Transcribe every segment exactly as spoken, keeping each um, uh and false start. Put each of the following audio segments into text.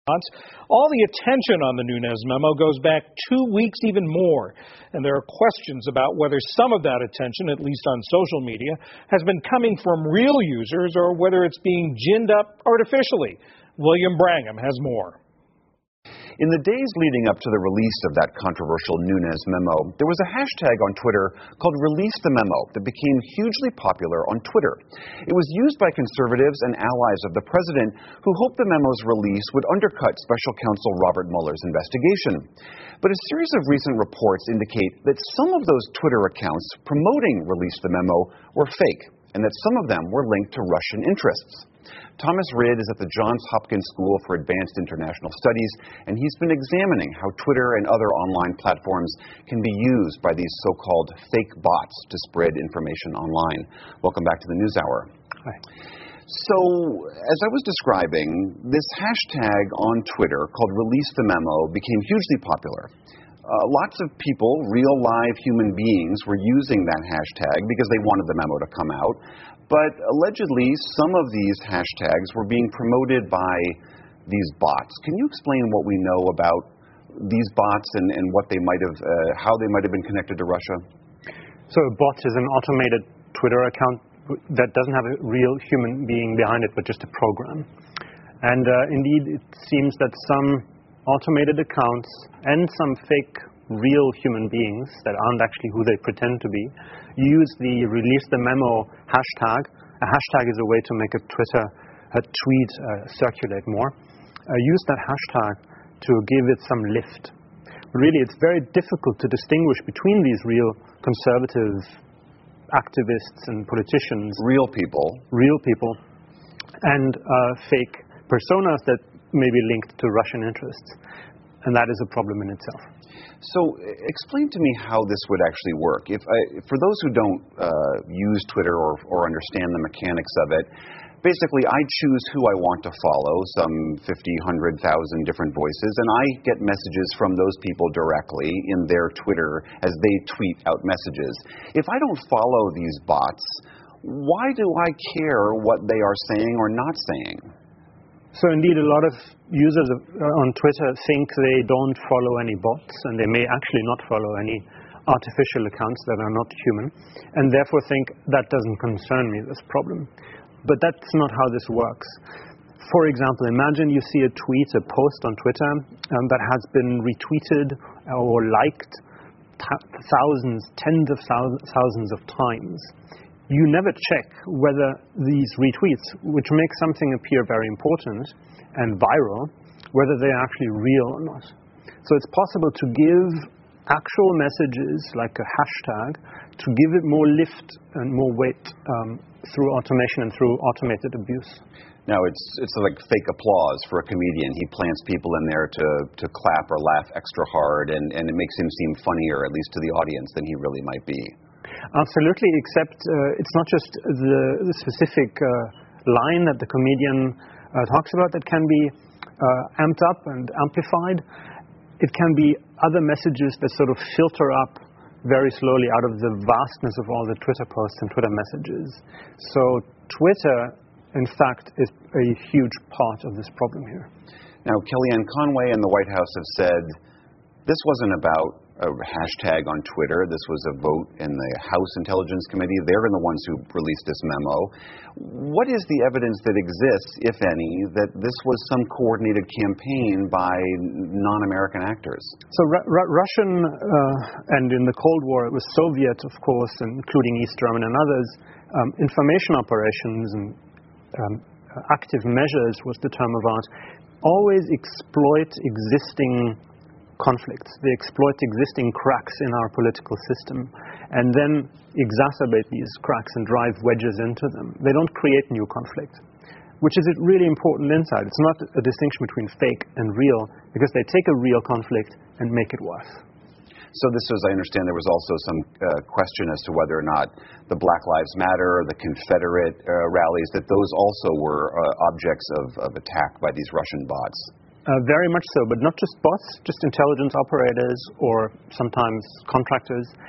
All the attention on the Nunes memo goes back two weeks, even more. And there are questions about whether some of that attention, at least on social media, has been coming from real users or whether it's being ginned up artificially. William Brangham has more. In the days leading up to the release of that controversial Nunes memo, there was a hashtag on Twitter called Release the Memo that became hugely popular on Twitter. It was used by conservatives and allies of the president who hoped the memo's release would undercut Special Counsel Robert Mueller's investigation. But a series of recent reports indicate that some of those Twitter accounts promoting Release the Memo were fake, and that some of them were linked to Russian interests. Thomas Rid is at the Johns Hopkins School for Advanced International Studies, and he's been examining how Twitter and other online platforms can be used by these so-called fake bots to spread information online. Welcome back to the NewsHour. Hi. So, as I was describing, this hashtag on Twitter called Release the Memo became hugely popular. Uh, lots of people, real live human beings, were using that hashtag because they wanted the memo to come out. But allegedly, some of these hashtags were being promoted by these bots. Can you explain what we know about these bots and, and what they might have, uh, how they might have been connected to Russia? So a bot is an automated Twitter account that doesn't have a real human being behind it, but just a program. And uh, indeed, it seems that some automated accounts and some fake real human beings that aren't actually who they pretend to be use the Release the Memo hashtag. A hashtag is a way to make a Twitter, a tweet uh, circulate more. Uh, use that hashtag to give it some lift. Really, it's very difficult to distinguish between these real conservative activists and politicians. Real people. Real people. And uh, fake personas that may be linked to Russian interests. And that is a problem in itself. So explain to me how this would actually work. If I, for those who don't uh, use Twitter or, or understand the mechanics of it, basically I choose who I want to follow, some fifty, one hundred thousand different voices, and I get messages from those people directly in their Twitter as they tweet out messages. If I don't follow these bots, why do I care what they are saying or not saying? So indeed, a lot of users on Twitter think they don't follow any bots, and they may actually not follow any artificial accounts that are not human, and therefore think that doesn't concern me, this problem. But that's not how this works. For example, imagine you see a tweet, a post on Twitter um, that has been retweeted or liked thousands, tens of thousands of times. You never check whether these retweets, which make something appear very important and viral, whether they're actually real or not. So it's possible to give actual messages, like a hashtag, to give it more lift and more weight um, through automation and through automated abuse. Now, it's it's like fake applause for a comedian. He plants people in there to, to clap or laugh extra hard, and, and it makes him seem funnier, at least to the audience, than he really might be. Absolutely, except uh, it's not just the, the specific uh, line that the comedian uh, talks about that can be uh, amped up and amplified. It can be other messages that sort of filter up very slowly out of the vastness of all the Twitter posts and Twitter messages. So Twitter, in fact, is a huge part of this problem here. Now, Kellyanne Conway and the White House have said this wasn't about a hashtag on Twitter. This was a vote in the House Intelligence Committee. They're the ones who released this memo. What is the evidence that exists, if any, that this was some coordinated campaign by non-American actors? So Ru- Ru- Russian, uh, and in the Cold War, it was Soviet, of course, including East German and others, um, information operations and um, active measures was the term of art, always exploit existing conflicts. They exploit existing cracks in our political system and then exacerbate these cracks and drive wedges into them. They don't create new conflict, which is a really important insight. It's not a distinction between fake and real, because they take a real conflict and make it worse. So this was, I understand, there was also some uh, question as to whether or not the Black Lives Matter, the Confederate uh, rallies, that those also were uh, objects of, of attack by these Russian bots. Uh, very much so, but not just bots, just intelligence operators or sometimes contractors.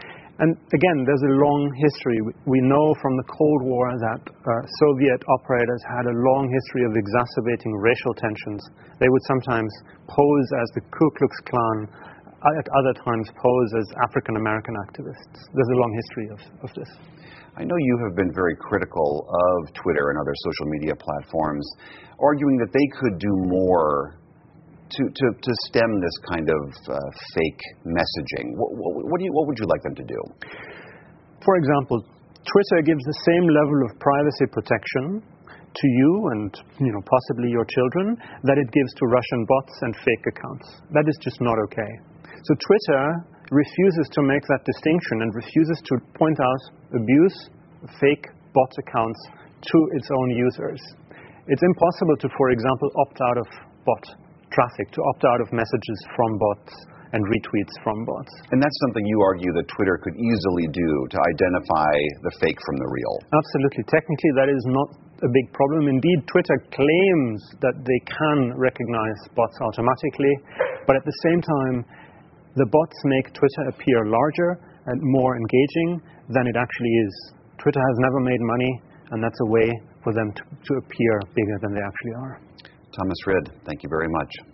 And again, there's a long history. We know from the Cold War that uh, Soviet operators had a long history of exacerbating racial tensions. They would sometimes pose as the Ku Klux Klan, at other times pose as African American activists. There's a long history of, of this. I know you have been very critical of Twitter and other social media platforms, arguing that they could do more To, to, to stem this kind of uh, fake messaging. What, what, what, do you, what would you like them to do? For example, Twitter gives the same level of privacy protection to you and you know, possibly your children that it gives to Russian bots and fake accounts. That is just not okay. So Twitter refuses to make that distinction and refuses to point out abuse, fake bot accounts to its own users. It's impossible to, for example, opt out of bot traffic, to opt out of messages from bots and retweets from bots. And that's something you argue that Twitter could easily do to identify the fake from the real. Absolutely. Technically, that is not a big problem. Indeed, Twitter claims that they can recognize bots automatically, but at the same time, the bots make Twitter appear larger and more engaging than it actually is. Twitter has never made money, and that's a way for them to, to appear bigger than they actually are. Thomas Rid, thank you very much.